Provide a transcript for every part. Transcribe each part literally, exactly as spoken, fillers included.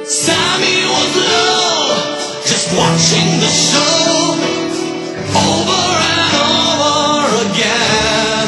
Sammy was low, just watching the show over and over again.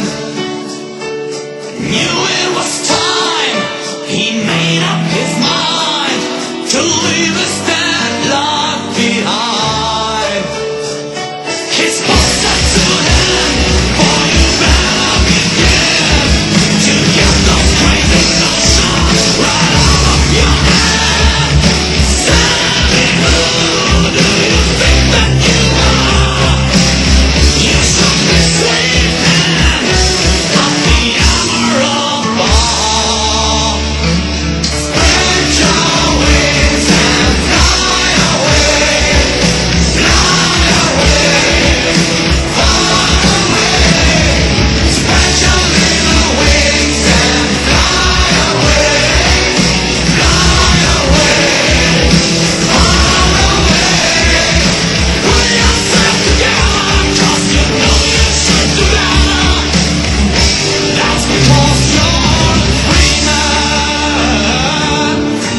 Knew it was time, he made up his mind to leave his dead life behind. His boss said to him, boy, you better begin to get those crazy notions right out of your head. Sammy, who do you think that you are? You should be sleeping at the Emerald Bar. Spread your wings and fly away, fly away, far away. Spread your little wings and fly away, fly away, far away. Put yourself together, 'cause you know you should do that. That's because you're a free man.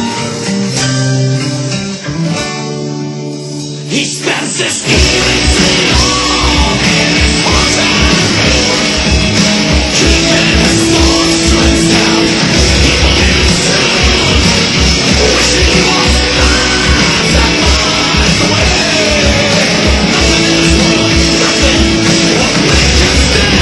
He spends his evenings alone in his hotel room, keeping his thoughts to himself. He believes soon, wishing he was miles and miles away. Nothing in this world, nothing will make him stay.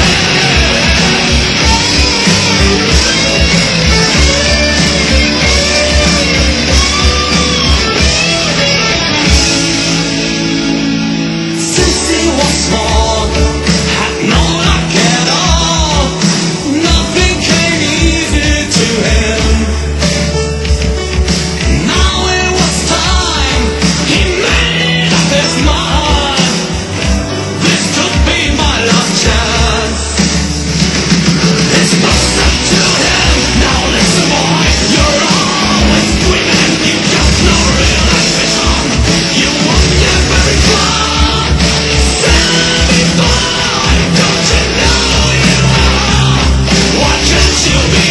Since he was small, had no luck at all. Nothing came easy to him. Now it was time, he made up his mind. This could be my last chance. His boss said to him, now listen boy, you're always dreaming. You got no real ambition. You won't get very far. Sammy boy, don't you know you are? Why can't you be